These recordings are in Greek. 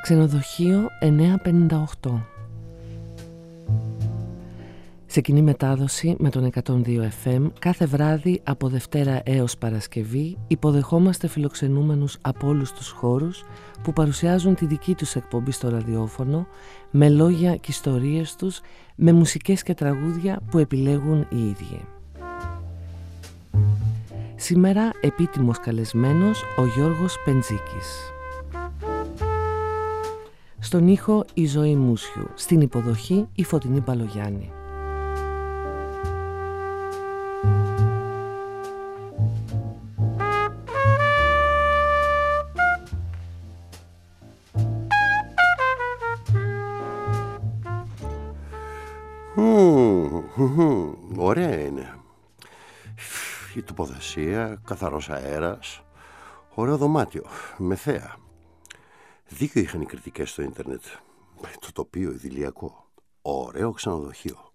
Ξενοδοχείο 958. Σε κοινή μετάδοση με τον 102 FM κάθε βράδυ από Δευτέρα έως Παρασκευή υποδεχόμαστε φιλοξενούμενους από όλους τους χώρους που παρουσιάζουν τη δική τους εκπομπή στο ραδιόφωνο με λόγια και ιστορίες τους, με μουσικές και τραγούδια που επιλέγουν οι ίδιοι. Σήμερα επίτιμος καλεσμένος ο Γιώργος Πεντζίκης. Στον ήχο η Ζωή Μούσιου, στην υποδοχή η Φωτεινή Παλογιάννη. Ωραία είναι. Η τοποθεσία, καθαρός αέρας, ωραίο δωμάτιο, με θέα. Δίκιο είχαν οι κριτικές στο ίντερνετ. Το τοπίο ιδηλιακό. Ωραίο ξενοδοχείο.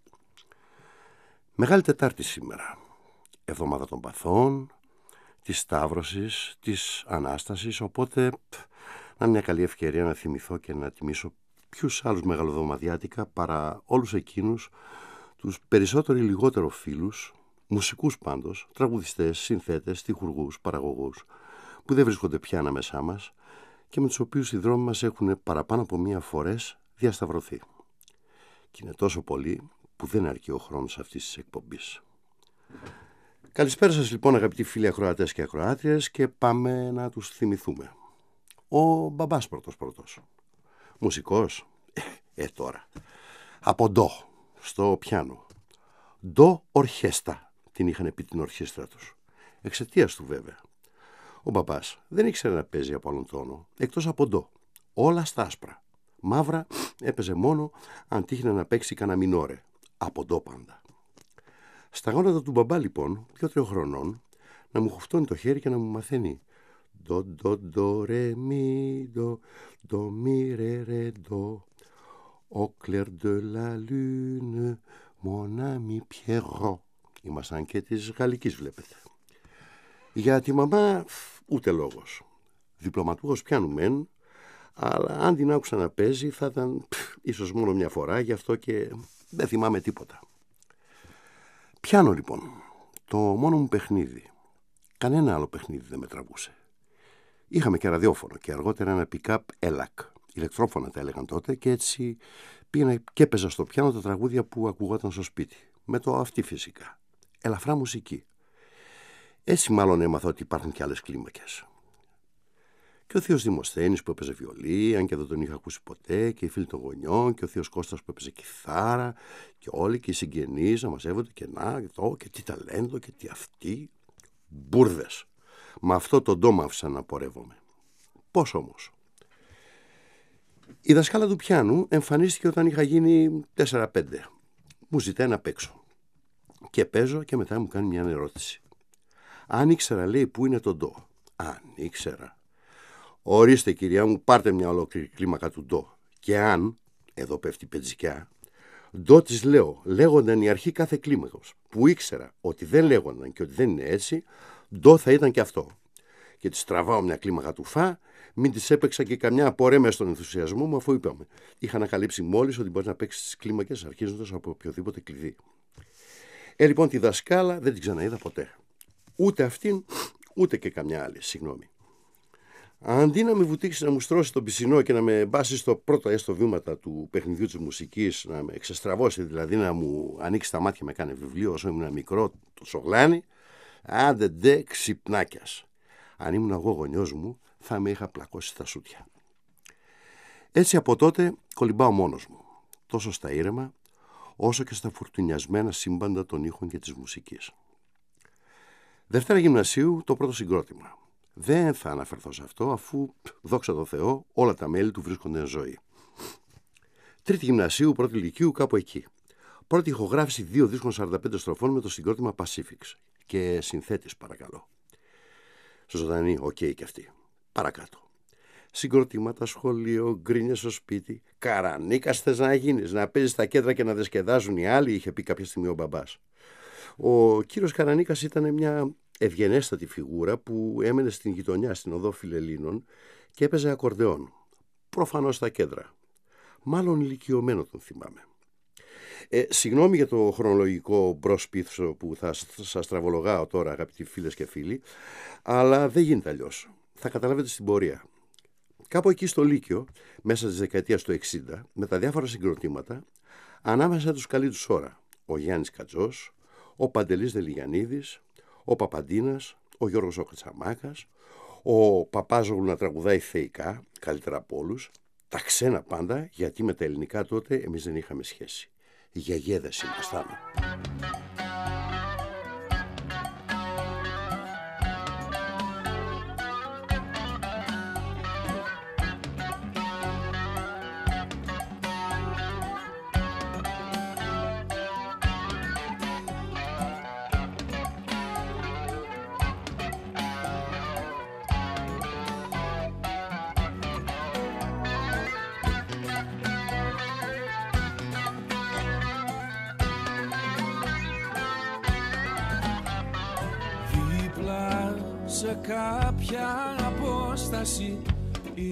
Μεγάλη Τετάρτη σήμερα. Εβδομάδα των Παθών, της Σταύρωσης, της Ανάστασης, οπότε να είναι μια καλή ευκαιρία να θυμηθώ και να τιμήσω ποιους άλλους μεγαλοδωματιάτικα παρά όλους εκείνους τους περισσότερο ή λιγότερο φίλους, μουσικούς πάντως, τραγουδιστές, συνθέτες, στιχουργούς, παραγωγούς, που δεν βρίσκονται πια ανάμεσά μας και με τους οποίους οι δρόμοι μας έχουν παραπάνω από μία φορές διασταυρωθεί. Και είναι τόσο πολλοί που δεν αρκεί ο χρόνος αυτής της εκπομπής. Καλησπέρα σας λοιπόν αγαπητοί φίλοι ακροατές και ακροάτριες, και πάμε να τους θυμηθούμε. Ο μπαμπάς πρώτος. Μουσικός, τώρα. Από ντο, στο πιάνο. Ντο ορχέστα, την είχαν πει την ορχήστρα τους. Εξαιτίας του βέβαια. Ο μπαμπάς δεν ήξερε να παίζει από άλλον τόνο, εκτός από ντο. Όλα στα άσπρα. Μαύρα έπαιζε μόνο αν τύχαινε να παίξει κανένα μινόρε. Από ντο πάντα. Στα γόνατα του μπαμπά λοιπόν, 2-3 χρονών, να μου χουφτώνει το χέρι και να μου μαθαίνει ντο ντο ντο ρε μι ντο ντο μι ρε ρε ντο au clair de la lune mon ami Pierrot. Ήμασταν και της γαλλικής βλέπετε. Για τη μαμά ούτε λόγος. Διπλωματούχος πιάνου μεν, αλλά αν την άκουσα να παίζει θα ήταν ίσως μόνο μια φορά, γι' αυτό και δεν θυμάμαι τίποτα. Πιάνο λοιπόν, το μόνο μου παιχνίδι. Κανένα άλλο παιχνίδι δεν με τραβούσε. Είχαμε και ραδιόφωνο και αργότερα ένα pick-up ELAC. Ηλεκτρόφωνα τα έλεγαν τότε, και έτσι πήγαινα και έπαιζα στο πιάνο τα τραγούδια που ακουγόταν στο σπίτι. Με το αυτή φυσικά. Ελαφρά μουσική. Έτσι μάλλον έμαθα ότι υπάρχουν και άλλες κλίμακες. Και ο θείος Δημοσθένης που έπαιζε βιολί, αν και δεν τον είχα ακούσει ποτέ, και οι φίλοι των γονιών, και ο θείος Κώστας που έπαιζε κιθάρα, και όλοι και οι συγγενείς να μαζεύονται και να, και το, και τι ταλέντο, και τι αυτή. Μπούρδες. Με αυτό το ντό μ' άφησαν να πορεύομαι. Πώς όμως? Η δασκάλα του πιάνου εμφανίστηκε όταν είχα γίνει 4-5. Μου ζητάει να παίξω. Και παίζω και μετά μου κάνει μια ερώτηση. Αν ήξερα, λέει, πού είναι το ντο. Αν ήξερα. Ορίστε κυρία μου, πάρτε μια ολόκληρη κλίμακα του ντο. Και αν, εδώ πέφτει πεντζικιά, ντο της λέω, λέγονταν η αρχή κάθε κλίμακος, που ήξερα ότι δεν λέγονταν και ότι δεν είναι έτσι, ντο θα ήταν και αυτό. Και της τραβάω μια κλίμακα του φα, μην της έπαιξα και καμιά απορρέ μέσα στον ενθουσιασμό μου, αφού είπαμε. Είχα ανακαλύψει μόλις ότι μπορεί να παίξει τις κλίμακες αρχίζοντας από οποιοδήποτε κλειδί. Λοιπόν, τη δασκάλα δεν την ξαναείδα ποτέ. Ούτε αυτήν, ούτε και καμιά άλλη, συγγνώμη. Αντί να με βουτήξει να μου στρώσει τον πισινό και να με μπάσει στο πρώτο έστω βήματα του παιχνιδιού της μουσικής, να με εξεστραβώσει δηλαδή, να μου ανοίξει τα μάτια με κάνει βιβλίο όσο ήμουν μικρό, το σογλάνι, άντε ντε ξυπνάκιας. Αν ήμουν εγώ γονιός μου, θα με είχα πλακώσει στα σούτια. Έτσι από τότε κολυμπάω μόνος μου, τόσο στα ήρεμα, όσο και στα φουρτουνιασμένα σύμπαντα των ήχων και της μουσικής. Δευτέρα γυμνασίου, το πρώτο συγκρότημα. Δεν θα αναφερθώ σε αυτό, αφού, δόξα τω Θεώ, όλα τα μέλη του βρίσκονται εν ζωή. Τρίτη γυμνασίου, πρώτη λυκείου, κάπου εκεί. Πρώτη ηχογράφηση 2 δίσκων 45 στροφών με το συγκρότημα Pacifics. Και συνθέτης, παρακαλώ. Ζωντανή, οκ και αυτή. Παρακάτω. Συγκροτήματα, σχολείο, γκρίνιες στο σπίτι. Καρανίκας θες να γίνεις, να παίζεις στα κέντρα και να δεσκεδάζουν οι άλλοι, είχε πει κάποια στιγμή ο μπαμπάς. Ο κύριος Καρανίκας ήταν μια ευγενέστατη φιγούρα που έμενε στην γειτονιά, στην οδό Φιλελλήνων, και έπαιζε ακορντεόν. προφανώς στα κέντρα. Μάλλον ηλικιωμένο τον θυμάμαι. Συγγνώμη για το χρονολογικό μπρος πίσω που θα σας τραβολογάω τώρα, αγαπητοί φίλες και φίλοι, αλλά δεν γίνεται αλλιώς. Θα καταλάβετε στην πορεία. Κάπου εκεί στο Λύκειο, μέσα της δεκαετίας του 60, με τα διάφορα συγκροτήματα, ανάμεσα τους καλή τους ώρα, ο Γιάννης Κατζός, ο Παντελής Δελιγιαννίδης, ο Παπαντίνας, ο Γιώργος ο Κατσαμάκας, ο Παπάζογλου να τραγουδάει θεϊκά, καλύτερα από όλους, τα ξένα πάντα, γιατί με τα ελληνικά τότε εμείς δεν είχαμε σχέση. Γιαγέδες ήμασταν. Σε κάποια απόσταση η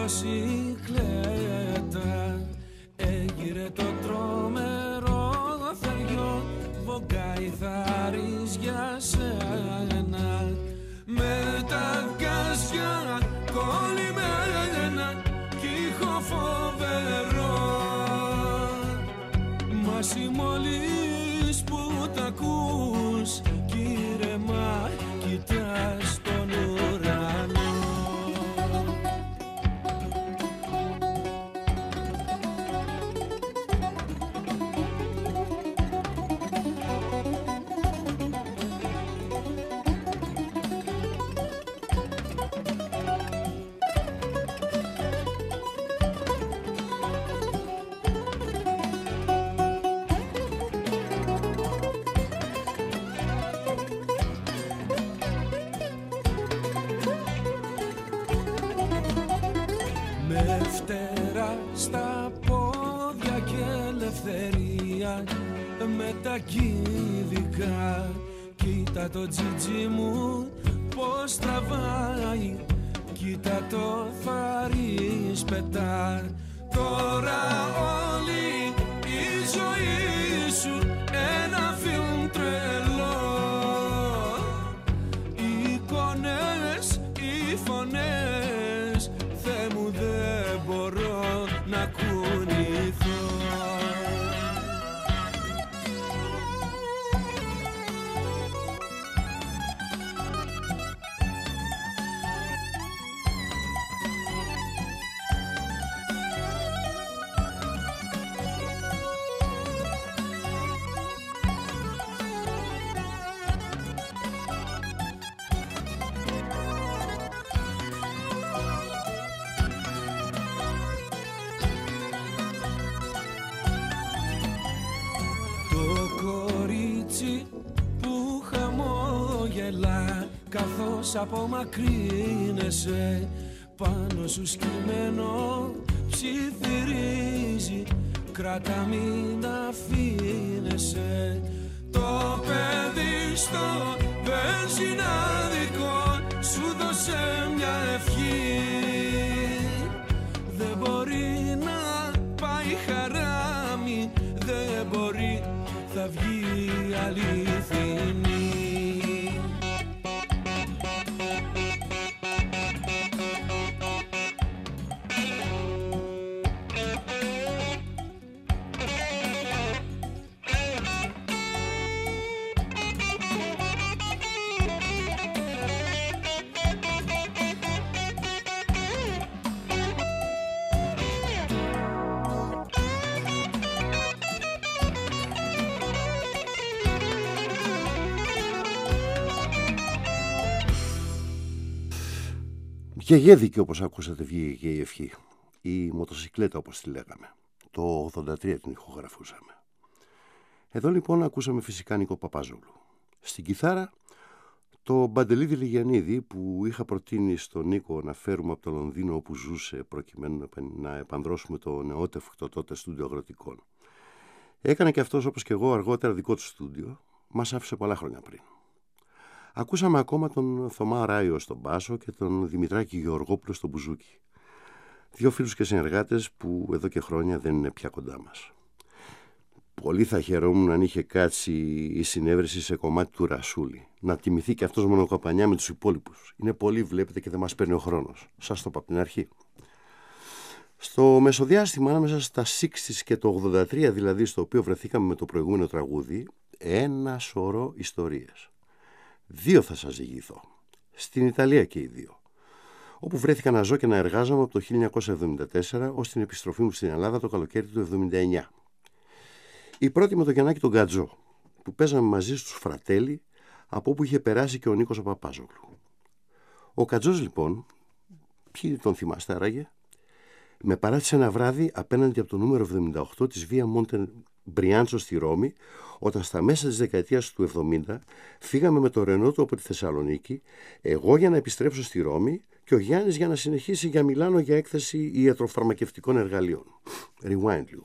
μοτοσικλέτα έγειρε το τρομερό θεριό, βογκάει θάρις για σένα, με τα γκάζια κολλημένα κι ήχο φοβερό. Μας μόλις που τ' ακούς κύρεμα κοιτάς τον ουρανό. Με φτερά στα πόδια και ελευθερία, με τα κύδικα, κοίτα το τζιτζί μου πως τραβάει, κοίτα το θάρις πετά. Τώρα όλη η ζωή σου ένα φιλμ τρελό, οι εικόνες, οι φωνές, Θεέ μου δεν μπορώ να κουνηθώ. Καθώς απομακρύνεσαι, πάνω σου σκυμμένο ψιθυρίζει, κράτα μην αφήνεσαι. Το παιδί στο βενζινάδικο σου δώσε μια ευχή, δεν μπορεί να πάει χαράμι, δεν μπορεί, θα βγει αληθινή. Γεγέδικη, όπως ακούσατε, βγήκε και η ευχή. Η μοτοσικλέτα, όπως τη λέγαμε. Το 83 την ηχογραφούσαμε. Εδώ λοιπόν ακούσαμε φυσικά Νίκο Παπάζογλου. Στην κιθάρα το Παντελή Δελιγιαννίδη, που είχα προτείνει στον Νίκο να φέρουμε από το Λονδίνο όπου ζούσε, προκειμένου να επανδρώσουμε το νεότευκτο τότε στούντιο αγροτικών. Έκανε και αυτός, όπως και εγώ, αργότερα δικό του στούντιο. Μας άφησε πολλά χρόνια πριν. Ακούσαμε ακόμα τον Θωμά Ράιο στον μπάσο και τον Δημητράκη Γεωργόπουλο στο μπουζούκι. 2 φίλους και συνεργάτες που εδώ και χρόνια δεν είναι πια κοντά μας. Πολύ θα χαιρόμουν αν είχε κάτσει η συνέβρεση σε κομμάτι του Ρασούλη. Να τιμηθεί και αυτός μονοκοπανιά με τους υπόλοιπους. Είναι πολύ, βλέπετε, και δεν μας παίρνει ο χρόνος. Σας το είπα από την αρχή. Στο μεσοδιάστημα ανάμεσα στα 60's και το 83, δηλαδή, στο οποίο βρεθήκαμε με το προηγούμενο τραγούδι, ένα σωρό ιστορίες. 2 θα σας διηγηθώ. Στην Ιταλία και οι 2. Όπου βρέθηκα να ζω και να εργάζομαι από το 1974 ως την επιστροφή μου στην Ελλάδα το καλοκαίρι του 1979. Η πρώτη με τον Γιαννάκη τον Γκατζό, που παίζαμε μαζί στους Φρατέλη, από όπου είχε περάσει και ο Νίκος ο Παπάζογλου. Ο Γκατζός, λοιπόν, ποιοι τον θυμάστε άραγε, με παράτησε ένα βράδυ απέναντι από το νούμερο 78 της Βία Μόντε Μπριάντσο στη Ρώμη, όταν στα μέσα της δεκαετίας του 70 φύγαμε με το Ρενό του από τη Θεσσαλονίκη, εγώ για να επιστρέψω στη Ρώμη και ο Γιάννης για να συνεχίσει για Μιλάνο για έκθεση ιατροφαρμακευτικών εργαλείων. Rewind λίγο.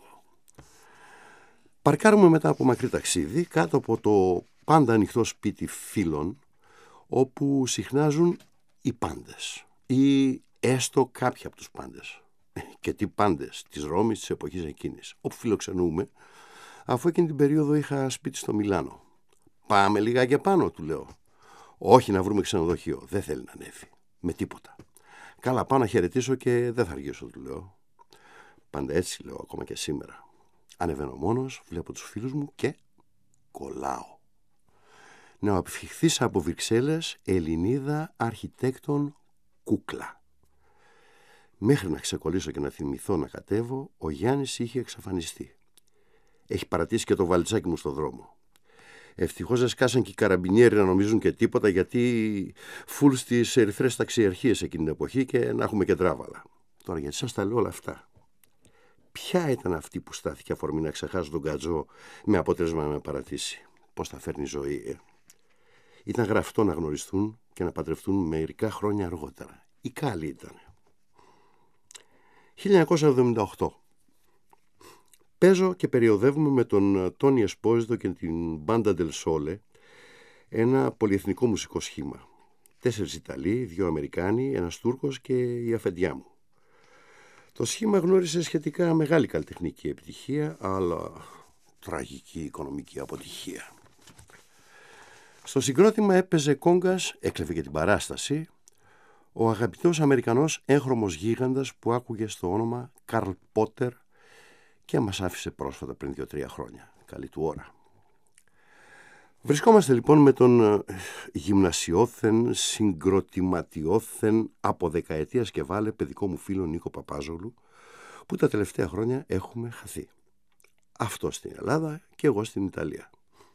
Παρκάρουμε μετά από μακρύ ταξίδι κάτω από το πάντα ανοιχτό σπίτι φίλων, όπου συχνάζουν οι πάντες ή έστω κάποιοι από τους πάντες. Και τι πάντες της Ρώμης της εποχής εκείνης, όπου φιλοξενούμε, αφού εκείνη την περίοδο είχα σπίτι στο Μιλάνο. Πάμε λιγάκι πάνω, του λέω. Όχι, να βρούμε ξενοδοχείο, δεν θέλει να ανέβει με τίποτα. Καλά, πάω να χαιρετήσω και δεν θα αργήσω, του λέω. Πάντα έτσι λέω ακόμα και σήμερα. Ανεβαίνω μόνος, βλέπω τους φίλους μου και κολλάω. Νεοαπηφιχθήσα από Βρυξέλλες, Ελληνίδα αρχιτέκτον κούκλα. Μέχρι να ξεκολλήσω και να θυμηθώ να κατέβω, ο Γιάννης είχε εξαφανιστεί. Έχει παρατήσει και το βαλτσάκι μου στο δρόμο. Ευτυχώς δεν σκάσαν και οι καραμπινιέροι να νομίζουν και τίποτα, γιατί φουλ στις ερυθρές ταξιαρχίες εκείνη την εποχή και να έχουμε και τράβαλα. Τώρα γιατί σας τα λέω όλα αυτά. Ποια ήταν αυτή που στάθηκε αφορμή να ξεχάσω τον Γκατζό με αποτέλεσμα να με παρατήσει? Πώς θα φέρνει η ζωή, Ήταν γραφτό να γνωριστούν και να παντρευτούν μερικά χρόνια αργότερα. Η καλή ήταν. 1978. Παίζω και περιοδεύουμε με τον Τόνι Εσπόζητο και την Μπάντα Ντελ Σόλε ένα πολυεθνικό μουσικό σχήμα. 4 Ιταλοί, 2 Αμερικάνοι, 1 Τούρκος και η αφεντιά μου. Το σχήμα γνώρισε σχετικά μεγάλη καλλιτεχνική επιτυχία, αλλά τραγική οικονομική αποτυχία. Στο συγκρότημα έπαιζε κόγκας, έκλεβε και την παράσταση, ο αγαπητός Αμερικανός έγχρωμος γίγαντας που άκουγε στο όνομα Καρλ Πότερ και μας άφησε πρόσφατα πριν 2-3 χρόνια. Καλή του ώρα. Βρισκόμαστε λοιπόν με τον γυμνασιόθεν, συγκροτηματιόθεν, από δεκαετίας και βάλε παιδικό μου φίλο Νίκο Παπάζογλου, που τα τελευταία χρόνια έχουμε χαθεί. Αυτό στην Ελλάδα και εγώ στην Ιταλία.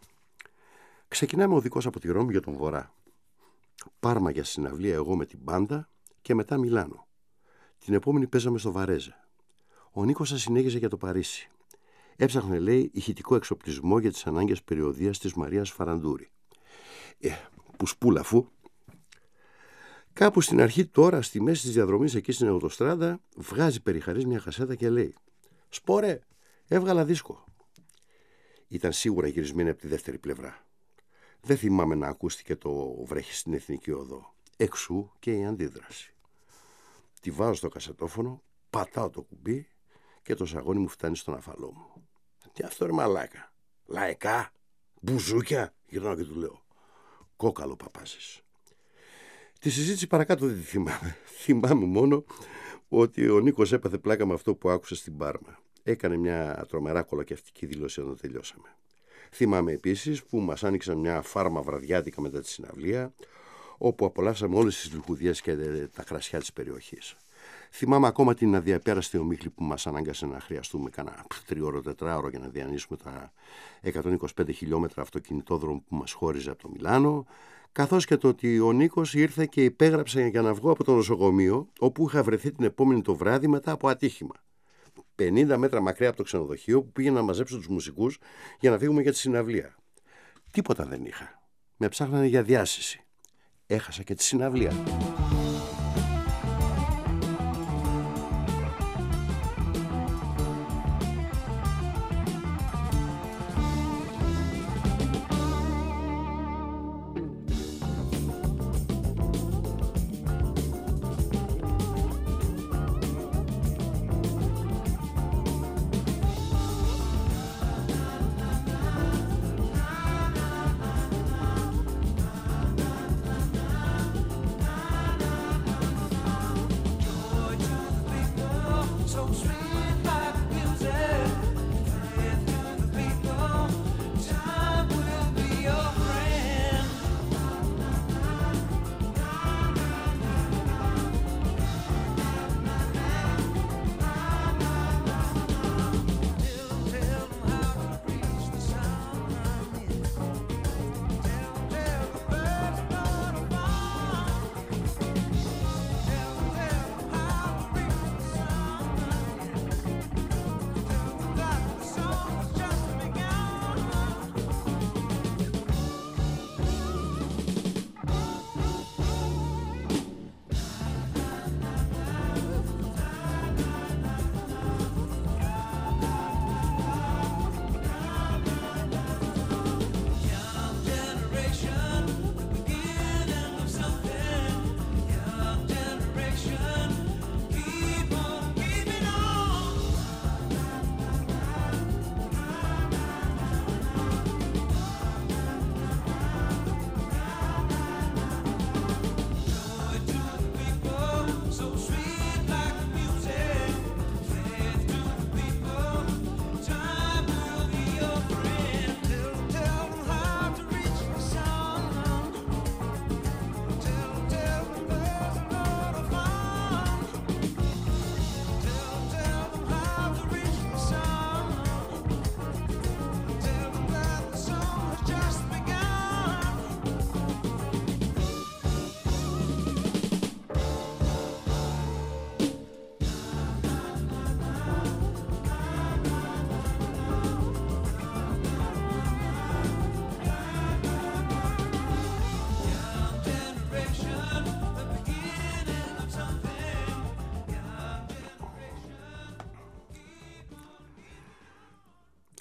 Ξεκινάμε οδικός από τη Ρώμη για τον Βορρά. Πάρμα για συναυλία εγώ με την μπάντα και μετά Μιλάνο. Την επόμενη παίζαμε στο Βαρέζε. Ο Νίκος θα συνέχιζε για το Παρίσι. Έψαχνε, λέει, ηχητικό εξοπλισμό για τις ανάγκες περιοδείας της Μαρίας Φαραντούρη. Που σπούλα αφού. Κάπου στην αρχή, τώρα στη μέση της διαδρομής εκεί στην Αυτοστράδα, βγάζει περιχαρής μια κασέτα και λέει: «Σπόρε, έβγαλα δίσκο». Ήταν σίγουρα γυρισμένη από τη δεύτερη πλευρά. Δεν θυμάμαι να ακούστηκε το βρέχει στην Εθνική Οδό. Εξού και η αντίδραση. Τη βάζω στο κασετόφωνο, πατάω το κουμπί και το σαγόνι μου φτάνει στον αφαλό μου. Τι αυτό ρε μαλάκα? Λαϊκά? Μπουζούκια? Γυρνάω και του λέω: «Κόκαλο παπάζεις». Τη συζήτηση παρακάτω δεν τη θυμάμαι. Θυμάμαι μόνο ότι ο Νίκος έπαθε πλάκα με αυτό που άκουσε στην Πάρμα. Έκανε μια τρομερά κολακευτική δήλωση όταν τελειώσαμε. Θυμάμαι επίσης που μας άνοιξαν μια φάρμα βραδιάτικα μετά τη συναυλία, όπου απολαύσαμε όλες τις λιχουδιές και τα κρασιά της περιοχής. Θυμάμαι ακόμα την αδιαπέραστη ομίχλη που μας ανάγκασε να χρειαστούμε κανένα 3-4 για να διανύσουμε τα 125 χιλιόμετρα αυτοκινητόδρομο που μας χώριζε από το Μιλάνο, καθώς και το ότι ο Νίκος ήρθε και υπέγραψε για να βγω από το νοσοκομείο, όπου είχα βρεθεί την επόμενη το βράδυ μετά από ατύχημα. 50 μέτρα μακριά από το ξενοδοχείο που πήγαινα να μαζέψω τους μουσικούς για να φύγουμε για τη συναυλία. Τίποτα δεν είχα. Με ψάχνανε για διάσηση. Έχασα και τη συναυλία.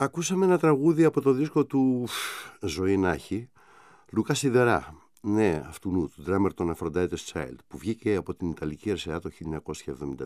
Ακούσαμε ένα τραγούδι από το δίσκο του Ζωή να έχει, Λουκά Σιδερά, ναι, αυτού του drummer των Aphrodite's Child, που βγήκε από την Ιταλική RCA το 1974.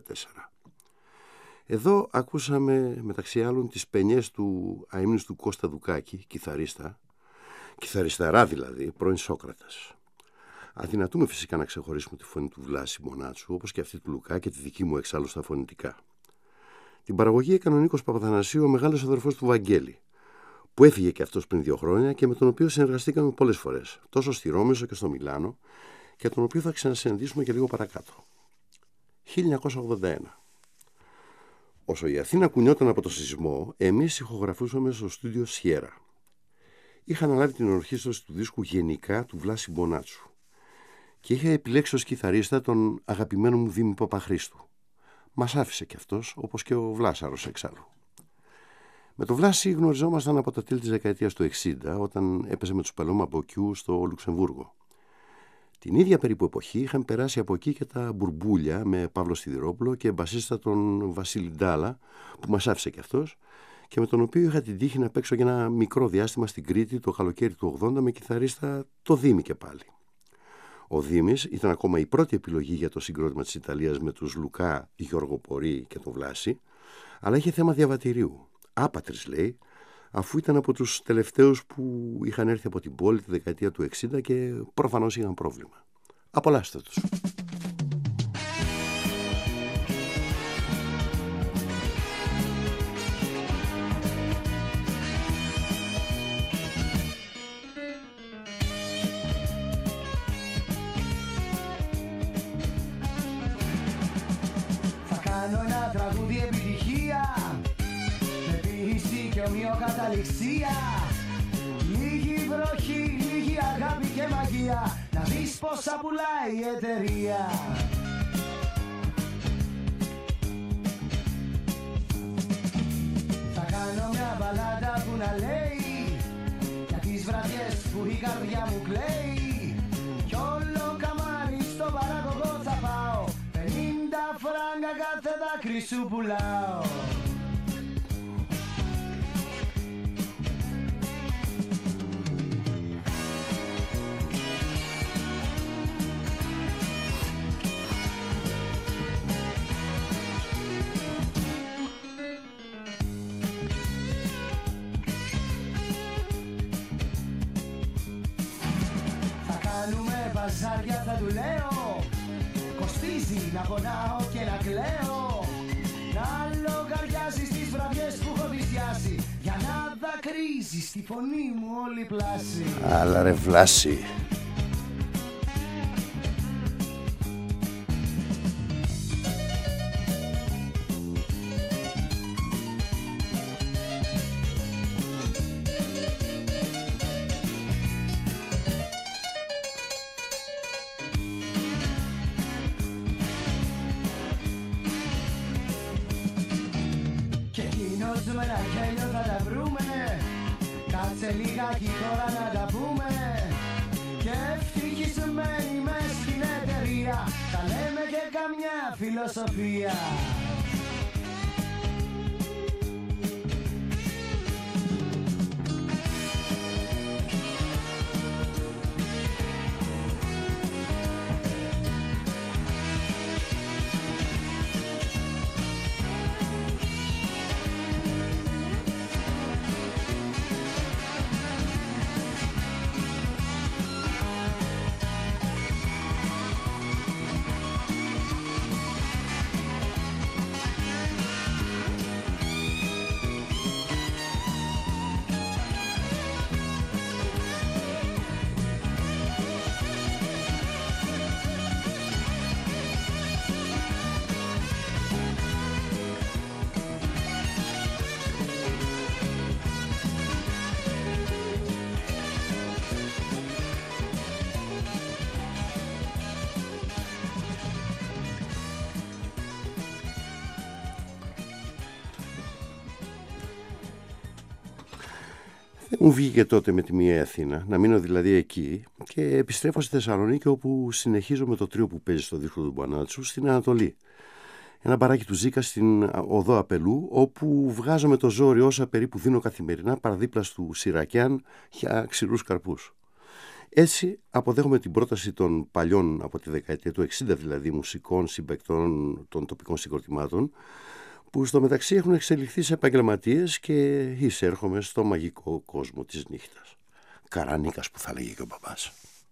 Εδώ ακούσαμε μεταξύ άλλων τις πενιές του αείμνης του Κώστα Δουκάκη, κιθαρισταρά δηλαδή, πρώην Σόκρατας. Αδυνατούμε φυσικά να ξεχωρίσουμε τη φωνή του Βλάση Μπονάτσου, όπως και αυτή του Λουκά και τη δική μου εξάλλου στα φωνητικά. Την παραγωγή έκανε ο Νίκος Παπαθανασίου, ο μεγάλος αδερφός του Βαγγέλη, που έφυγε και αυτός πριν 2 χρόνια και με τον οποίο συνεργαστήκαμε πολλές φορές, τόσο στη Ρώμη όσο και στο Μιλάνο, και τον οποίο θα ξανασυναντήσουμε και λίγο παρακάτω. 1981. Όσο η Αθήνα κουνιόταν από το σεισμό, εμείς ηχογραφούσαμε στο στούντιο Σιέρα. Είχα αναλάβει την ορχήστρωση του δίσκου γενικά του Βλάση Μπονάτσου και είχα επιλέξει ως κιθαρίστα τον αγαπημένο μου Δήμη Παπαχρήστου. Μας άφησε κι αυτός, όπως και ο Βλάσαρος εξάλλου. Με το Βλάση γνωριζόμασταν από τα τέλη της δεκαετίας του 60, όταν έπαιζε με τους Παλώμα Μποκιού στο Λουξεμβούργο. Την ίδια περίπου εποχή είχαν περάσει από εκεί και τα Μπουρμπούλια με Παύλο Σιδηρόπουλο και μπασίστα τον Βασίλη Ντάλα, που μας άφησε κι αυτός και με τον οποίο είχα την τύχη να παίξω για ένα μικρό διάστημα στην Κρήτη το καλοκαίρι του 80 με κιθαρίστα το Δήμη και πάλι. Ο Δήμης ήταν ακόμα η πρώτη επιλογή για το συγκρότημα της Ιταλίας με τους Λουκά, Γιώργο Πορή και τον Βλάση, αλλά είχε θέμα διαβατηρίου. Άπατρης λέει, αφού ήταν από τους τελευταίους που είχαν έρθει από την πόλη τη δεκαετία του 60 και προφανώς είχαν πρόβλημα. Απολαύστε τους. Θα κάνω ένα τραγούδι επιτυχία με πίστη και ομοιοκαταληξία. Λίγη βροχή, λίγη αγάπη και μαγεία, να δεις πόσα πουλάει η εταιρεία. Θα κάνω μια μπαλάντα που να λέει για τις βραδιές που η καρδιά μου κλαίει. Κι όλο καμάρι στο παραγωγό θα πάω, 50 φράγκα κάθε δάκρυ σου πουλάω. Παζάρια θα του λέω, κοστίζει να πονάω και να κλαίω. Να λογαριάζεις τις βραδιές που έχω βυσιάσει, για να δακρύζεις τη φωνή μου όλη πλάση. Αλλά ρε Βλάση. Με ένα γέλιο θα τα βρούμε, κάτσε λιγάκι τώρα να τα πούμε. Και ευτυχισμένοι μες στην εταιρεία, θα λέμε και καμιά φιλοσοφία. Μου βγήκε τότε με τη μία Αθήνα, να μείνω δηλαδή εκεί και επιστρέφω στη Θεσσαλονίκη, όπου συνεχίζω με το τρίο που παίζει στο δίσκο του Μπονάτσου στην Ανατολή. ένα μπαράκι του Ζήκα στην οδό Απελού, όπου βγάζω με το ζόρι όσα περίπου δίνω καθημερινά παραδίπλα του Σιρακιάν για ξηρούς καρπούς. Έτσι αποδέχομαι την πρόταση των παλιών, από τη δεκαετία του 60 δηλαδή, μουσικών συμπαικτών των τοπικών συγκροτημάτων, που στο μεταξύ έχουν εξελιχθεί σε επαγγελματίες και εισέρχομαι στο μαγικό κόσμο της νύχτας. Καρανίκας που θα λέγει και ο μπαμπάς.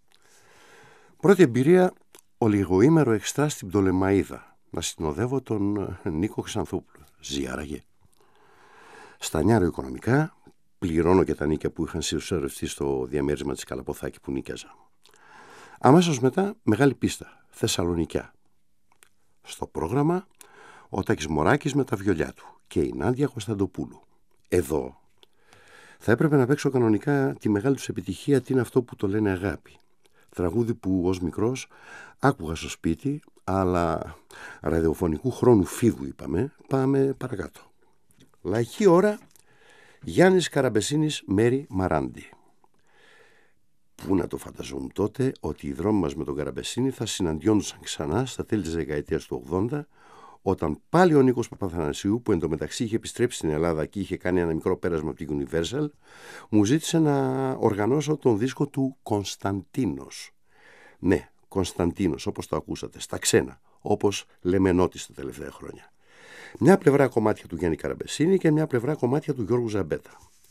Πρώτη εμπειρία, ολιγοήμερο εξτρά στην Πτολεμαΐδα, να συνοδεύω τον Νίκο Ξανθόπουλο. Ζιάραγε. Στανιάρω οικονομικά, πληρώνω και τα νίκια που είχαν συσσωρευτεί στο διαμέρισμα της Καλαποθάκη που νίκιαζα. Αμέσως μετά μεγάλη πίστα, Θεσσαλονικιά. Στο πρόγραμμα ο Τάκης Μωράκης με τα βιολιά του και η Νάντια Κωνσταντοπούλου. Εδώ θα έπρεπε να παίξω κανονικά τη μεγάλη τους επιτυχία «Τι είναι αυτό που το λένε αγάπη». Τραγούδι που ως μικρός άκουγα στο σπίτι, αλλά ραδιοφωνικού χρόνου φίδου είπαμε. Πάμε παρακάτω. Λαϊκή ώρα, Γιάννης Καραμπεσίνης, Μέρη Μαράντη. Πού να το φανταζόμουν τότε ότι οι δρόμοι μας με τον Καραμπεσίνη θα συναντιόντουσαν ξανά στα τέλη της δεκαετίας του 80, όταν πάλι ο Νίκος Παπαθανασίου, που εντωμεταξύ είχε επιστρέψει στην Ελλάδα και είχε κάνει ένα μικρό πέρασμα από την Universal, μου ζήτησε να οργανώσω τον δίσκο του Κωνσταντίνος. Ναι, Κωνσταντίνος, όπως το ακούσατε, στα ξένα, όπως λέμε νότις τα τελευταία χρόνια. Μια πλευρά κομμάτια του Γιάννη Καραμπεσίνη και μια πλευρά κομμάτια του Γιώργου Ζαμπέτα.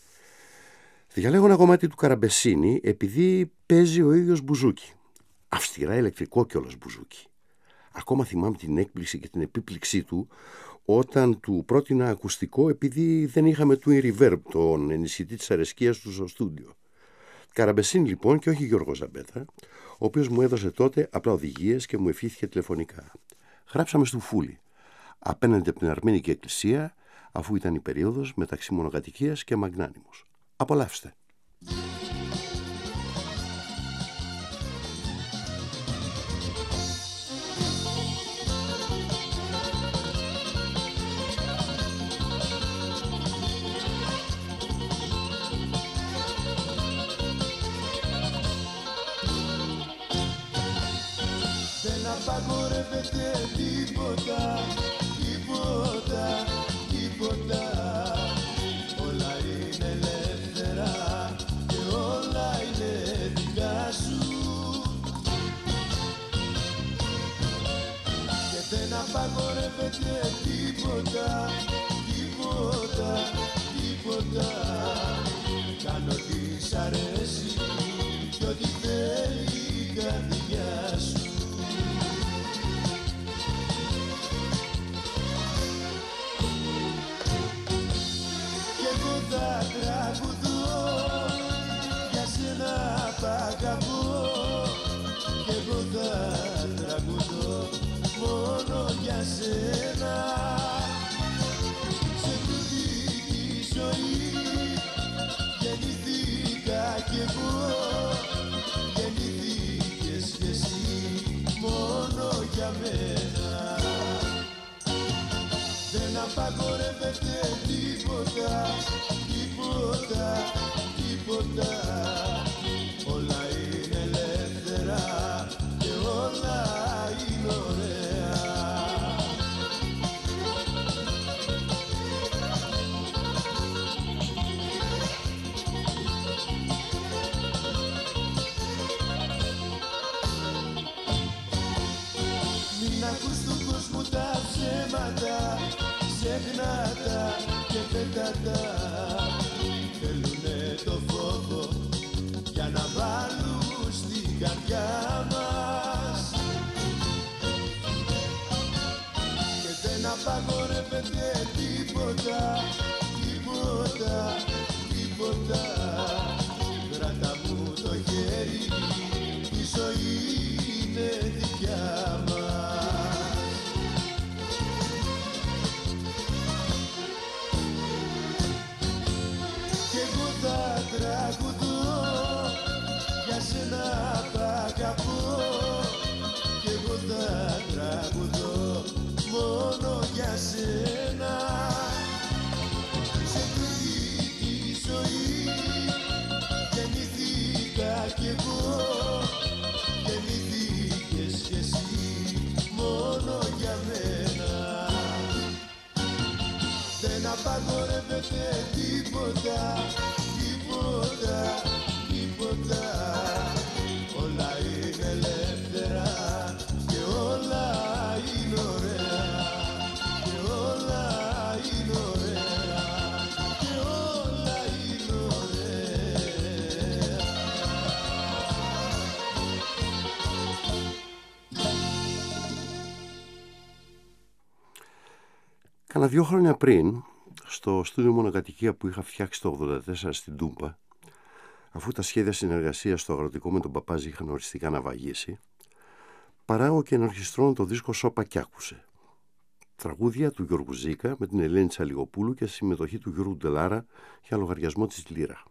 Διαλέγω ένα κομμάτι του Καραμπεσίνη επειδή παίζει ο ίδιος μπουζούκι. Αυστηρά ηλεκτρικό κιόλας μπουζούκι. Ακόμα θυμάμαι την έκπληξη και την επίπληξή του όταν του πρότεινα ακουστικό, επειδή δεν είχαμε twin reverb, τον ενισχυτή της αρεσκίας του στο στούντιο. Καραμπεσίνη λοιπόν και όχι Γιώργο Ζαμπέτα, ο οποίος μου έδωσε τότε απλά οδηγίες και μου ευχήθηκε τηλεφωνικά. Γράψαμε στο Φούλι, απέναντι από την Αρμένικη Εκκλησία, αφού ήταν η περίοδος μεταξύ μονοκατοικίας και μαγνάνιμους. Απολαύστε. Απαγορεύεται τίποτα, τίποτα, τίποτα. Όλα είναι ελεύθερα και όλα είναι δικά σου. Και δεν απαγορεύεται τίποτα, τίποτα, τίποτα. Κάνω τι σ' αρέσει κι ό,τι θέλει η καρδιά σου. Θα τραγουδώ, για σένα απ' αγαπώ. Κι εγώ θα τραγουδώ μόνο για σένα. Σε τούτη τη ζωή γεννηθήκα κι εγώ. Γεννηθήκες κι εσύ μόνο για μένα. Δεν απαγορεύεται τίποτα, τίποτα, τίποτα. Όλα είναι ελεύθερα και όλα είναι ωραία. Μην ακούς του κόσμου τα ψέματα, ξεχνάτα και πετάτα. Θέλουνε το φόβο για να βάλουν στην καρδιά μας. Και δεν απαγορεύεται τίποτα, τίποτα, τίποτα. Κράτα μου το χέρι, η ζωή είναι δικιά μας. Τραγουδώ, για σένα απ' αγαπώ. Κι εγώ θα τραγουδώ μόνο για σένα. απαγορεύεται τίποτα, τίποτα, τίποτα. Όλα είναι ελεύθερα και όλα είναι ωραία, και όλα είναι ωραία, και όλα είναι ωραία. Κάνα 2 χρόνια πριν, στο στούντιο μονοκατοικία που είχα φτιάξει το 1984 στην Τούμπα, αφού τα σχέδια συνεργασίας στο αγροτικό με τον Παπάζη είχαν οριστικά να βαγίσει, παράγω και ενορχιστρώνω το δίσκο «Σώπα κι άκουσε». Τραγούδια του Γιώργου Ζήκα με την Ελένη Τσαλιγοπούλου και συμμετοχή του Γιώργου Ντελάρα για λογαριασμό της Λύρα.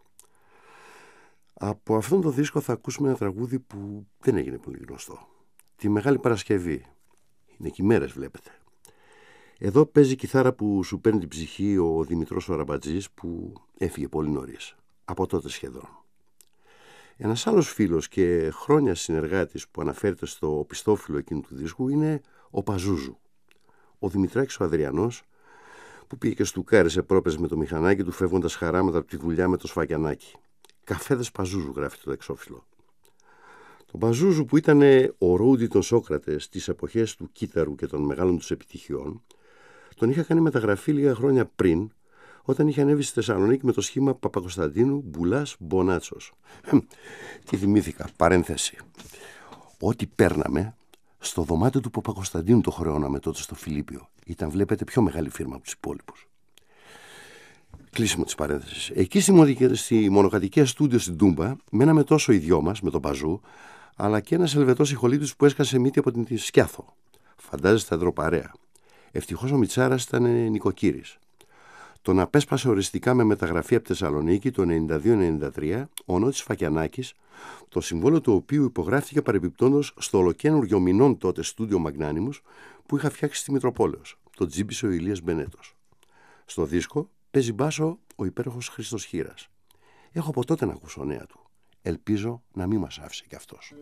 Από αυτόν τον δίσκο θα ακούσουμε ένα τραγούδι που δεν έγινε πολύ γνωστό. Τη Μεγάλη Παρασκευή. Είναι και οι μέρες, βλέπετε. Εδώ παίζει κιθάρα που σου παίρνει την ψυχή ο Δημητρός ο Ραμπατζής, που έφυγε πολύ νωρίς, από τότε σχεδόν. Ένας άλλος φίλος και χρόνια συνεργάτης που αναφέρεται στο οπισθόφυλλο εκείνου του δίσκου είναι ο Παζούζου. Ο Δημητράκης ο Αδριανός, που πήγε και στουκάρισε πρόπες με το μηχανάκι του φεύγοντας χαράματα από τη δουλειά με το σφακιανάκι. Καφέδες Παζούζου γράφει το εξώφυλλο. Τον Παζούζου, που ήταν ο Ρούντι των Σόκρατες στις εποχές του κύτταρου και των μεγάλων τους επιτυχιών, τον είχα κάνει μεταγραφή λίγα χρόνια πριν, όταν είχε ανέβει στη Θεσσαλονίκη με το σχήμα Παπακοσταντίνου Μπουλάς Μπονάτσος. Τι θυμήθηκα, παρένθεση. Ό,τι παίρναμε στο δωμάτιο του Παπακοσταντίνου το χρεώναμε τότε στο Φιλίππιο. Ήταν, βλέπετε, πιο μεγάλη φίρμα από τους υπόλοιπους. Κλείσιμο της παρένθεσης. Εκεί στη μονοκατοικία στούντιο στην Τούμπα μέναμε τόσο οι δυο μας με τον Παζού, αλλά και ένας Ελβετός ηχολήπτης που έσκασε μύτη από την Σκιάθο. Φαντάζεστε δροπαρέα. Ευτυχώς ο Μιτσάρας ήταν νοικοκύρης. Τον απέσπασε οριστικά με μεταγραφή από Θεσσαλονίκη το 92-93 ο Νότης Φακιανάκης, το συμβόλαιο του οποίου υπογράφηκε παρεμπιπτόντως στο ολοκαίνουργιο μηνών τότε στούντιο Μαγνάνιμους που είχα φτιάξει στη Μητροπόλεως. Το τζίμπησε ο Ηλίας Μπενέτος. Στο δίσκο παίζει μπάσο ο υπέροχος Χρήστος Χήρας. Έχω από τότε να ακούσω νέα του. Ελπίζω να μην μας άφησε κι αυτός.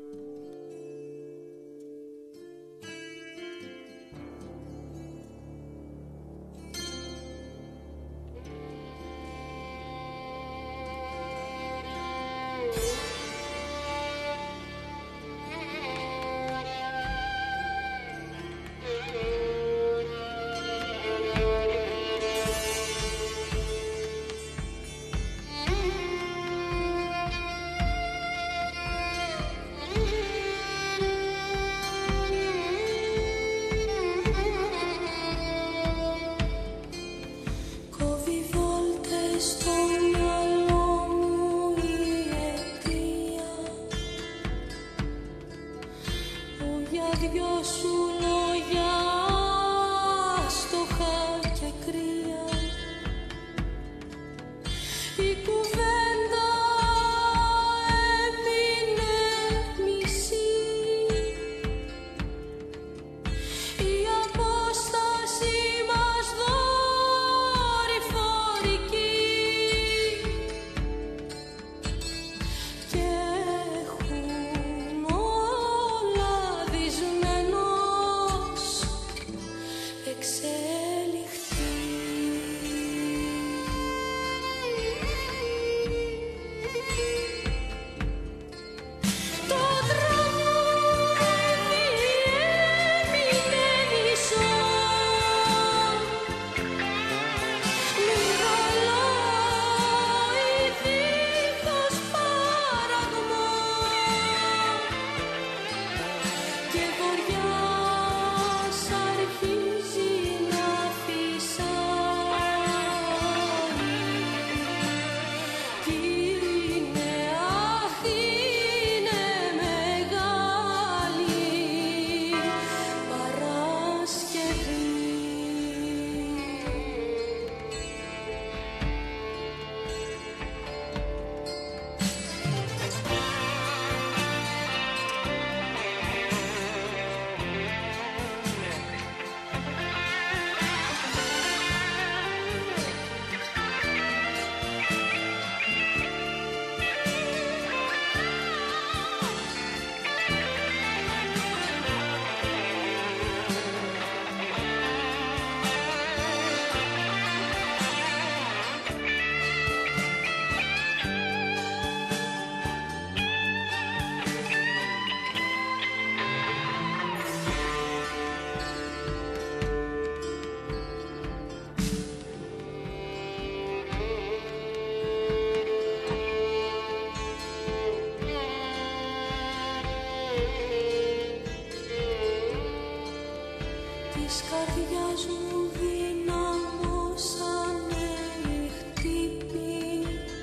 της καρδιάς μου δυναμώσανε οι χτύποι,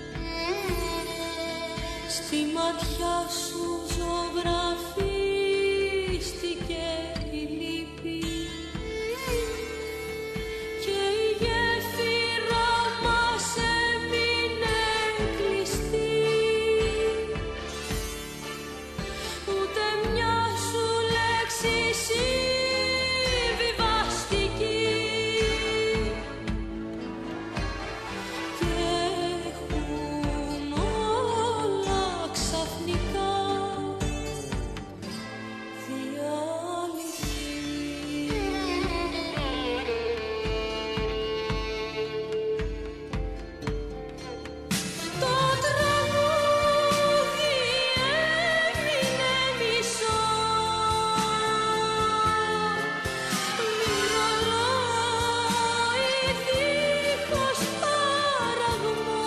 στη ματιά σου ζωγραφίστηκε η λύπη και η γέφυρα μας έμεινε κλειστή, ούτε μια σου λέξη συμβιβαστική, και έχουν όλα ξαφνικά διαλυθεί. Το τραγούδι έμεινε μισό, μυρολόι δίχως παραγμό,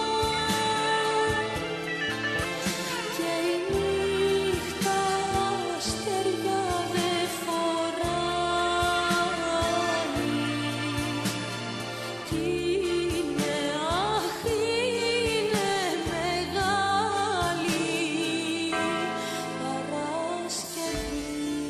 και η νύχτα αστέρια δε φοράει. Κι είναι, αχ, είναι μεγάλη Παρασκευή.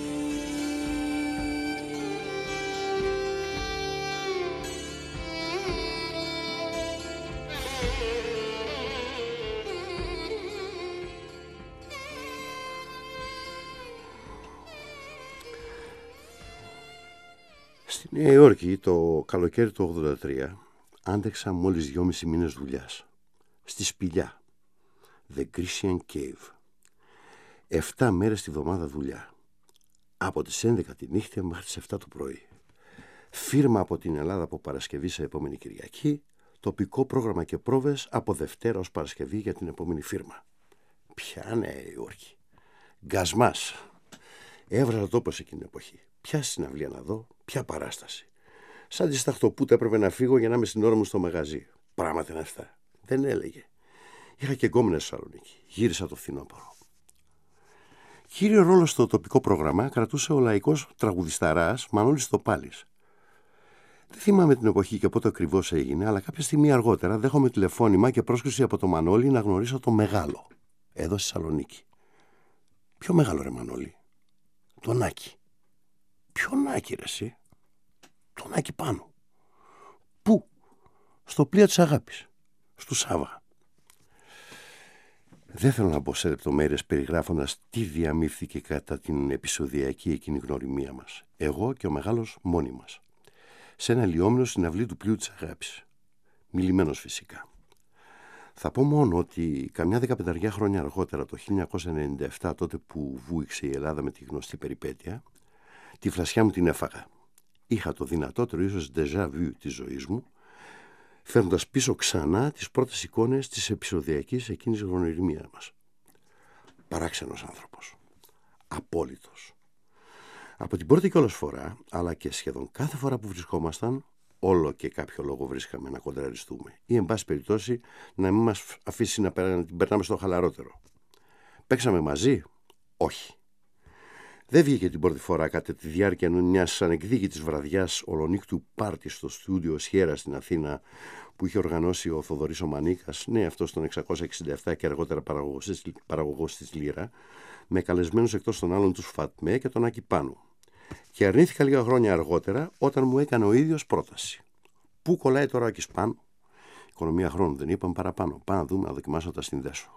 Στη Νέα Υόρκη το καλοκαίρι του 1983 άντεξα μόλις 2,5 μήνες δουλειάς. Στη Σπηλιά, The Grecian Cave. 7 μέρες τη βδομάδα δουλειά. Από τις 11 τη νύχτα μέχρι τις 7 το πρωί. Φίρμα από την Ελλάδα από Παρασκευή σε επόμενη Κυριακή. Τοπικό πρόγραμμα και πρόβες από Δευτέρα ως Παρασκευή για την επόμενη φίρμα. Ποια Νέα Υόρκη. Γκασμάς. Έβραζα τόπος εκείνη την εποχή. Ποια συναυλία να δω, ποια παράσταση. Σαν τη σταχτοπούτα έπρεπε να φύγω για να είμαι στην ώρα μου στο μαγαζί. Πράγματα είναι αυτά. Δεν έλεγε. Είχα και γκόμενες στη Θεσσαλονίκη. Γύρισα το φθινόπωρο. Κύριο ρόλο στο τοπικό πρόγραμμα κρατούσε ο λαϊκός τραγουδισταράς Μανώλης Τοπάλης. Δεν θυμάμαι την εποχή και πότε ακριβώς έγινε, αλλά κάποια στιγμή αργότερα δέχομαι τηλεφώνημα και πρόσκληση από τον Μανώλη να γνωρίσω το μεγάλο, εδώ στη Θεσσαλονίκη. Ποιο μεγάλο, ρε Μανώλη? Τον Άκη. Ποιον Άκη, ρε εσύ? Τον Άκη πάνω. Πού? Στο πλοίο της αγάπης, στου Σάβα. Δεν θέλω να μπω σε λεπτομέρειες περιγράφοντας τι διαμήφθηκε κατά την επεισοδιακή εκείνη γνωριμία μας. Εγώ και ο μεγάλος μόνοι μας. Σε ένα λιόμενο στην αυλή του πλοίου της αγάπης. Μιλημένος φυσικά. Θα πω μόνο ότι καμιά 15 χρόνια αργότερα, το 1997, τότε που βούηξε η Ελλάδα με τη γνωστή περιπέτεια, τη φλασιά μου την έφαγα. Είχα το δυνατότερο ίσως déjà vu της ζωής μου, φέρνοντας πίσω ξανά τις πρώτες εικόνες της επεισοδιακής εκείνης γνωριμίας μας. Παράξενος άνθρωπος. Απόλυτος. Από την πρώτη κιόλας φορά, αλλά και σχεδόν κάθε φορά που βρισκόμασταν, όλο και κάποιο λόγο βρίσκαμε να κοντραριστούμε ή εν πάση περιπτώσει να μην μας αφήσει να την περνάμε στο χαλαρότερο. Παίξαμε μαζί? Όχι. Δεν βγήκε την πρώτη φορά κατά τη διάρκεια μιας ανεκδίκητης βραδιάς ολονύκτου πάρτι στο στούντιο Σιέρα στην Αθήνα που είχε οργανώσει ο Θοδωρής ο Μανίκας, ναι, αυτός τον 667 και αργότερα παραγωγός της Λύρα, με καλεσμένους εκτός των άλλων τους Φατμέ και τον Άκη Πάνου. Και αρνήθηκα λίγα χρόνια αργότερα όταν μου έκανε ο ίδιος πρόταση. Πού κολλάει τώρα ο Άκης Πάνου? Οικονομία χρόνου, δεν είπαμε παραπάνω. Πάμε να δούμε, να δοκιμάσω τα συνδέσω.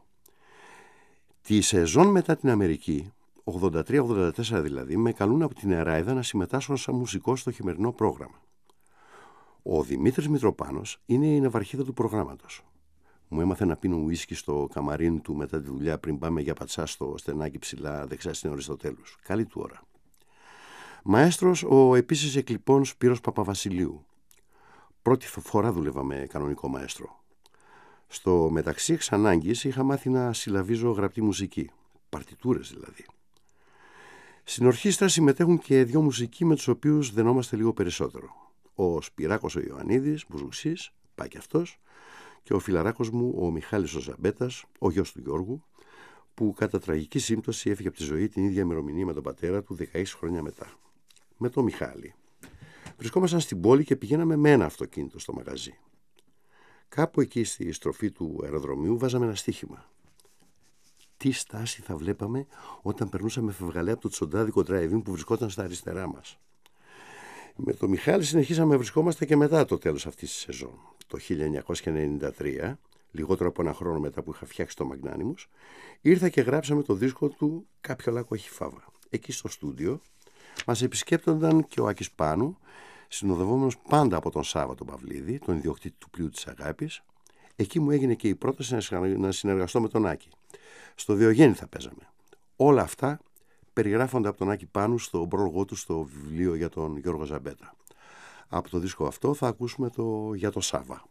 Τη σεζόν μετά την Αμερική, 83-84 δηλαδή, με καλούν από την Εράιδα να συμμετάσχω σαν μουσικός στο χειμερινό πρόγραμμα. Ο Δημήτρης Μητροπάνος είναι η ναυαρχίδα του προγράμματος. Μου έμαθε να πίνω ουίσκι στο καμαρίν του μετά τη δουλειά πριν πάμε για πατσά στο στενάκι ψηλά δεξιά στην Αριστοτέλους. Καλή του ώρα. Μαέστρος ο επίσης εκλειπών Σπύρος Παπαβασιλείου. Πρώτη φορά δούλευα με κανονικό μαέστρο. Στο μεταξύ εξ ανάγκης είχα μάθει να συλλαβίζω γραπτή μουσική. Παρτιτούρες δηλαδή. Στην ορχήστρα συμμετέχουν και 2 μουσικοί με τους οποίους δενόμαστε λίγο περισσότερο. Ο Σπυράκος ο Ιωαννίδης, μπουζουξής, πάει και αυτός, και ο φιλαράκος μου ο Μιχάλης ο Ζαμπέτας, ο γιος του Γιώργου, που κατά τραγική σύμπτωση έφυγε από τη ζωή την ίδια ημερομηνία με τον πατέρα του 16 χρόνια μετά. Με τον Μιχάλη. Βρισκόμασταν στην πόλη και πηγαίναμε με ένα αυτοκίνητο στο μαγαζί. Κάπου εκεί στη στροφή του αεροδρομίου βάζαμε ένα στοίχημα. Τι στάση θα βλέπαμε όταν περνούσαμε φευγαλέ από το τσοντάδικο drive-in που βρισκόταν στα αριστερά μας. Με τον Μιχάλη συνεχίσαμε να βρισκόμαστε και μετά το τέλος αυτής της σεζόν. Το 1993, λιγότερο από ένα χρόνο μετά που είχα φτιάξει το Magnanimous, ήρθα και γράψαμε το δίσκο του «Κάποιο λάκκο έχει φάβα». Εκεί στο στούντιο μας επισκέπτονταν και ο Άκης Πάνου, συνοδευόμενος πάντα από τον Σάββα τον Παυλίδη, τον ιδιοκτήτη του πλοίου της Αγάπης. Εκεί μου έγινε και η πρόταση να συνεργαστώ με τον Άκη. Στο Διογέννη θα παίζαμε. Όλα αυτά περιγράφονται από τον Άκη Πάνου στο πρόλογο του στο βιβλίο για τον Γιώργο Ζαμπέτα. Από το δίσκο αυτό θα ακούσουμε το «Για το Σάββα».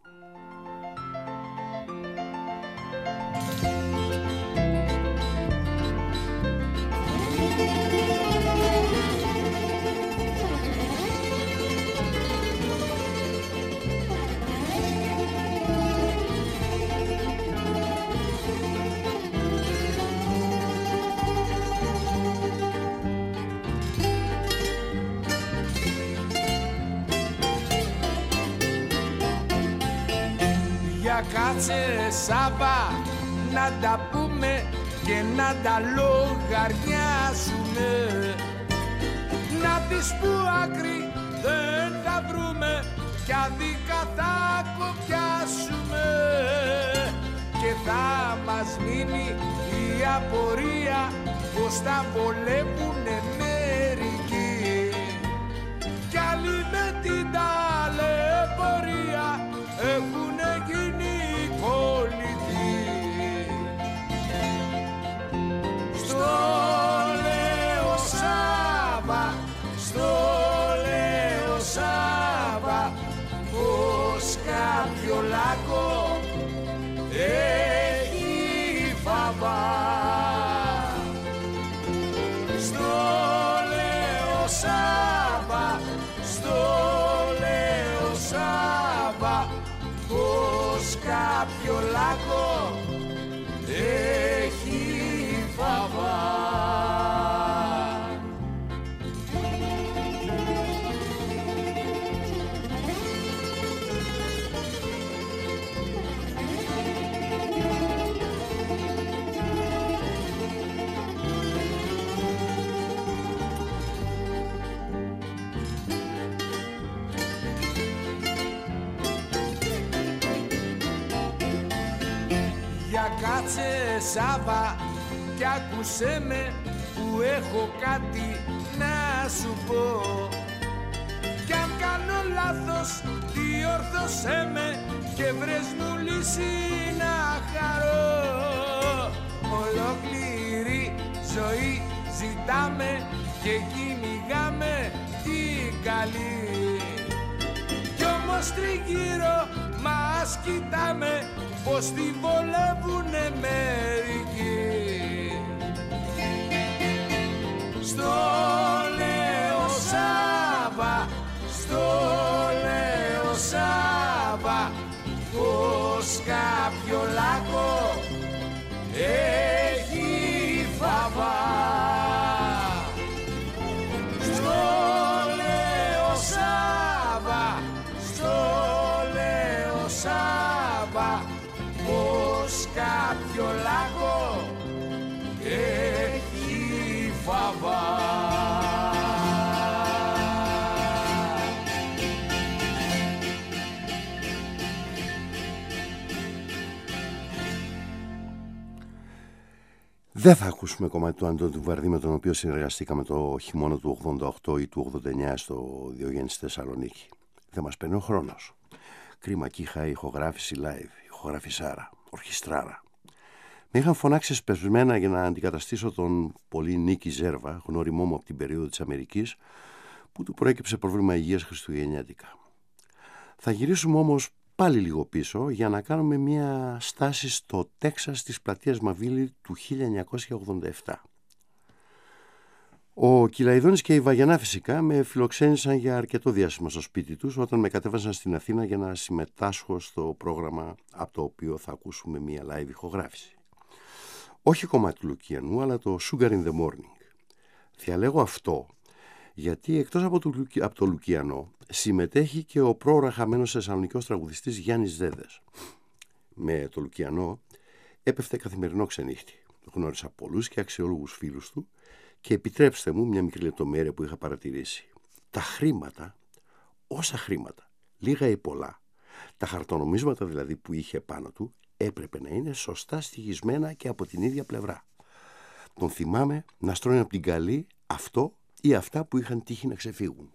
Κάτσε Σάββα να τα πούμε και να τα λογαριάσουμε. Να δεις που άκρη δεν θα βρούμε κι αδίκα θα κοπιάσουμε. Και θα μας μείνει η απορία πως τα βολεύουνε μερικοί κι άλλοι με την ταλαιπωρία έχουνε γίνει κολλητοί. Στο λέω Σάββα, στο λέω Σάββα, πως κάποιο λάκκο έχει φάβα. Στο λέω Σάββα, στο λέω Σάββα, πως κάποιο λάκκο έχει φάβα. Κάτσε Σάββα κι άκουσέ με που έχω κάτι να σου πω. Κι αν κάνω λάθος διόρθωσέ με και βρες μου λύση να χαρώ. Ολόκληρη ζωή ζητάμε και κυνηγάμε την καλή. Κι όμως τριγύρω μας κοιτάμε πως τη βολεύουνε μερικοί. Στο λέω Σάββα, στο λέω Σάββα, πως κάποιο λάκκο έχει φάβα. Στο λέω Σάββα, στο λέω Σάββα, πως κάποιο λάκκο έχει φάβα. Δεν θα ακούσουμε κομμάτι του Αντώνη του Βαρδί με τον οποίο συνεργαστήκαμε το χειμώνα του 88 ή του 89 στο Διογέννη στη Θεσσαλονίκη. Δεν μας παίρνει ο χρόνος. Κρίμα κι είχα ηχογράφηση live, ηχογραφησάρα, ορχιστράρα. Με είχαν φωνάξει σπεσμένα για να αντικαταστήσω τον πολύ Νίκη Ζέρβα, γνώριμό μου από την περίοδο της Αμερικής, που του προέκυψε πρόβλημα υγείας χριστουγεννιάτικα. Θα γυρίσουμε όμως πάλι λίγο πίσω για να κάνουμε μια στάση στο Τέξας της πλατείας Μαβίλη του 1987. Ο Κυλαϊδόνης και η Βαγιανά φυσικά με φιλοξένησαν για αρκετό διάστημα στο σπίτι τους όταν με κατέβασαν στην Αθήνα για να συμμετάσχω στο πρόγραμμα από το οποίο θα ακούσουμε μια live ηχογράφηση. Όχι κομμάτι του Λουκιανού, αλλά το Sugar in the Morning. Διαλέγω αυτό Γιατί εκτός από το Λουκιανό συμμετέχει και ο πρόωρα χαμένος θεσσαλονικός τραγουδιστής Γιάννης Δέδες. Με το Λουκιανό έπεφτε καθημερινό ξενύχτη. Γνώρισα πολλούς και αξιόλογους φίλους του και επιτρέψτε μου μια μικρή λεπτομέρεια που είχα παρατηρήσει. Τα χρήματα, όσα χρήματα, λίγα ή πολλά, τα χαρτονομίσματα δηλαδή που είχε πάνω του, έπρεπε να είναι σωστά στοιχισμένα και από την ίδια πλευρά. Τον θυμάμαι να στρώνει από την καλή αυτό ή αυτά που είχαν τύχει να ξεφύγουν.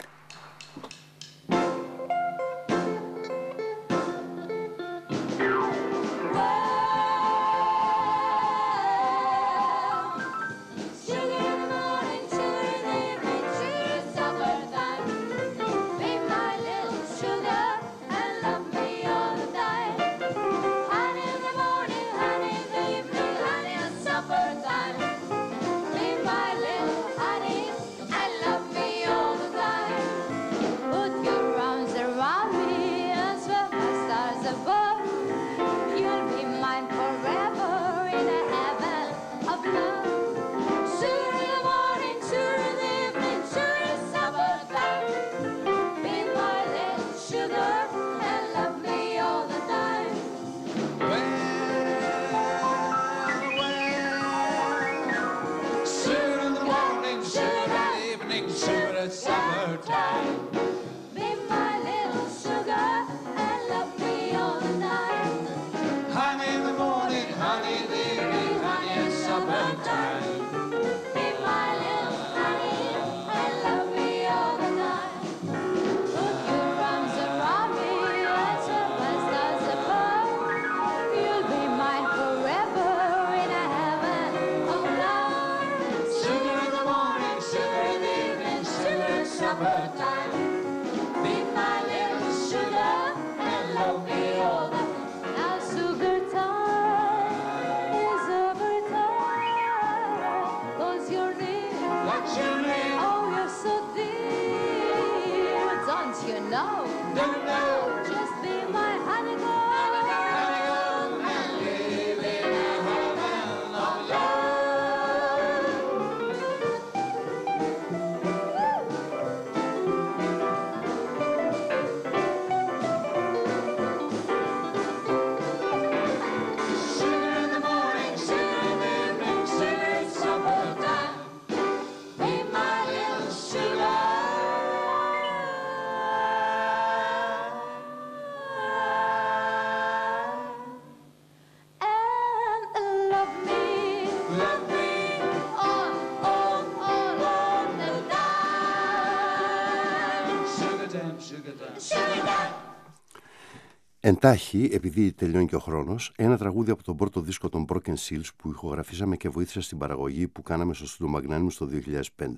Εντάχει, επειδή τελειώνει και ο χρόνος, ένα τραγούδι από τον πρώτο δίσκο των Broken Seals που ηχογραφήσαμε και βοήθησα στην παραγωγή που κάναμε στο Στούντιο Magnanimous το 2005.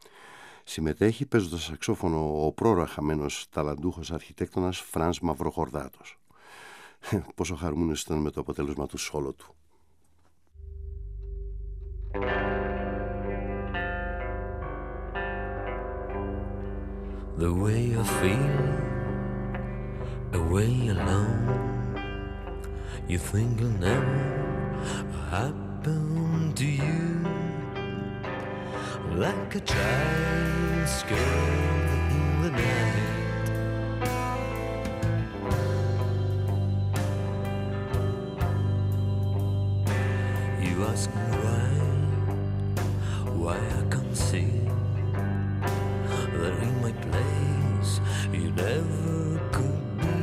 Συμμετέχει παίζοντας σαξόφωνο ο πρόωρα χαμένος ταλαντούχος αρχιτέκτονας Φρανς Μαυροχορδάτος. Πόσο χαρούμενος ήταν με το αποτέλεσμα του σόλο του. The way I feel, away alone, you think it'll never happen to you, like a child scared in the night. You ask me why I can't see that in my place you never could be.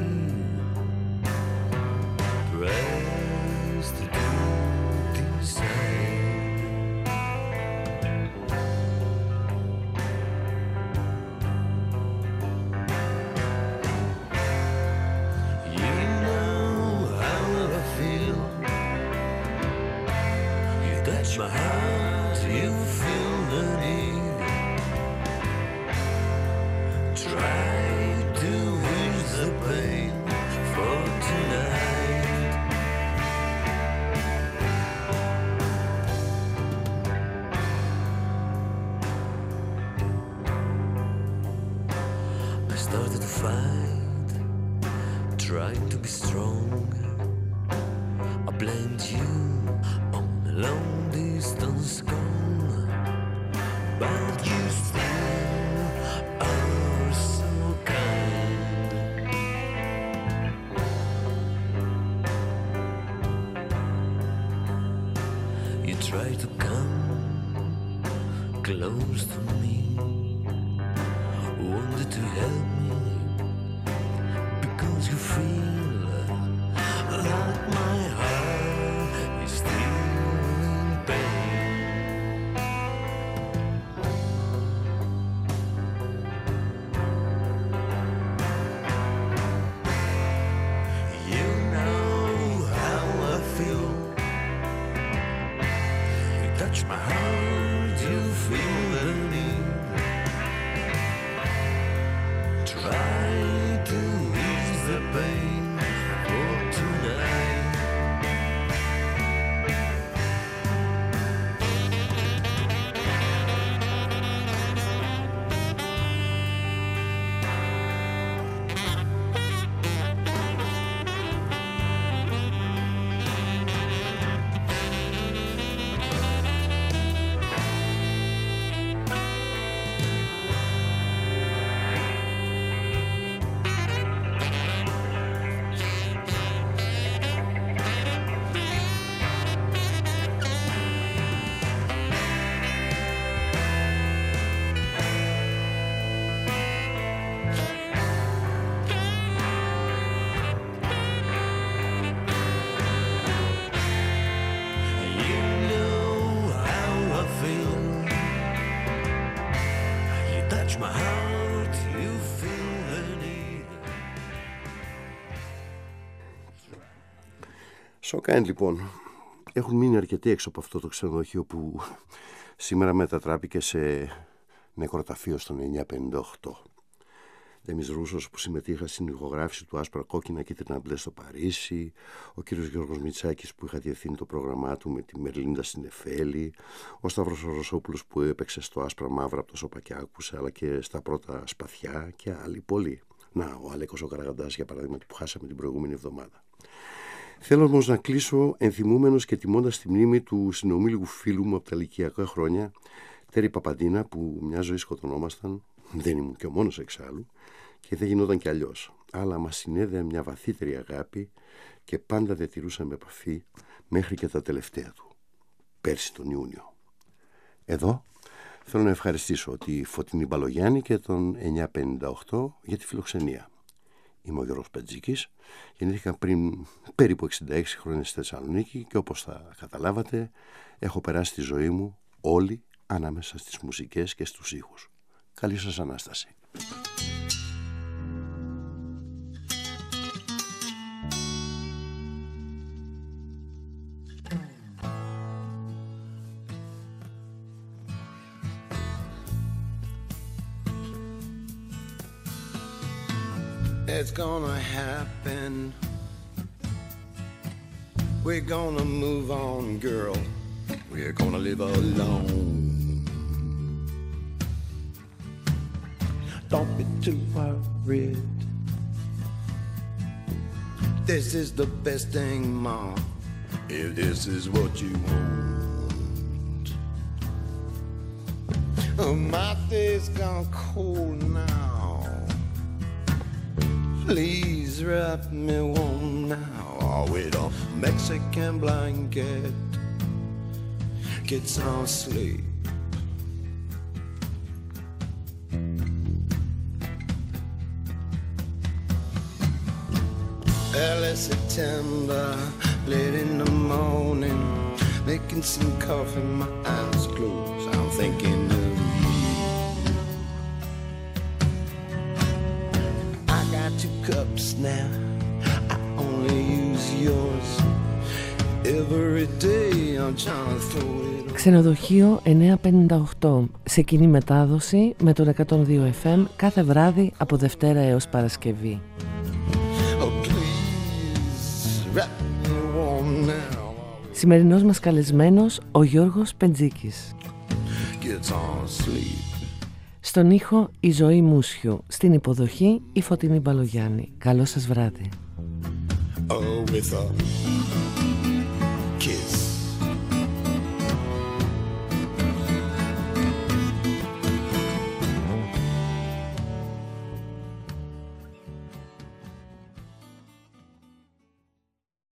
Press the truth inside. You know how I feel. You touch my heart, you feel the need. Try to ease the pain for tonight. I started to fight, tried to be strong. I blamed you on the long distance gone, but you still to come close to me, wanted to help me, because you feel like my heart is still in pain. You know how I feel. You touch my heart, you feel the need. Try to ease the pain for tonight. You know how I feel. You touch my heart, you feel the need. Σοκάιν λοιπόν. Έχουν μείνει αρκετοί έξω από αυτό το ξενοδοχείο που σήμερα μετατράπηκε σε νεκροταφείο στον 958. Ντέμις Ρούσος που συμμετείχα στην ηχογράφηση του Άσπρα Κόκκινα Κίτρινα Μπλε στο Παρίσι, ο κύριος Γιώργος Μητσάκης που είχα διευθύνει το πρόγραμμά του με τη Μερλίντα στην Εφέλη, ο Σταύρος Ρωσόπουλος που έπαιξε στο Άσπρα Μαύρα από το Σοπακιάκουσα αλλά και στα πρώτα Σπαθιά και άλλοι πολλοί. Να, ο Αλέκος ο Καραγαντάς για παράδειγμα που χάσαμε την προηγούμενη εβδομάδα. Θέλω όμως να κλείσω ενθυμούμενος και τιμώντας τη μνήμη του συνομήλικου φίλου μου από τα ηλικιακά χρόνια, Τέρη Παπαντίνα, που μια ζωή σκοτωνόμασταν, δεν ήμουν και ο μόνος εξάλλου, και δεν γινόταν κι αλλιώς. Αλλά μας συνέδεε μια βαθύτερη αγάπη και πάντα διατηρούσαμε επαφή μέχρι και τα τελευταία του, πέρσι τον Ιούνιο. Εδώ θέλω να ευχαριστήσω τη Φωτεινή Μπαλογιάννη και τον 958 για τη φιλοξενία. Είμαι ο Γιώργος Πεντζίκης, γεννήθηκα πριν περίπου 66 χρόνια στη Θεσσαλονίκη και όπως θα καταλάβατε έχω περάσει τη ζωή μου όλη ανάμεσα στις μουσικές και στους ήχους. Καλή σας Ανάσταση. It's gonna happen. We're gonna move on, girl. We're gonna live alone. Don't be too worried. This is the best thing, Ma, if this is what you want. Oh, my day's gone cold now. Please wrap me warm now. Oh, with a Mexican blanket, get some sleep. Early September, late in the morning, making some coffee, my eyes closed. I'm thinking of you. I got 2 cups now, I only use yours. Every day I'm trying to throw it away. Ξενοδοχείο 958, σε κοινή μετάδοση με τον 102 FM κάθε βράδυ από Δευτέρα έως Παρασκευή. Σημερινός μας καλεσμένος ο Γιώργος Πεντζίκης. Στον ήχο η Ζωή Μούσιου, στην υποδοχή η Φωτεινή Μπαλογιάννη. Καλό σας βράδυ. Oh, with a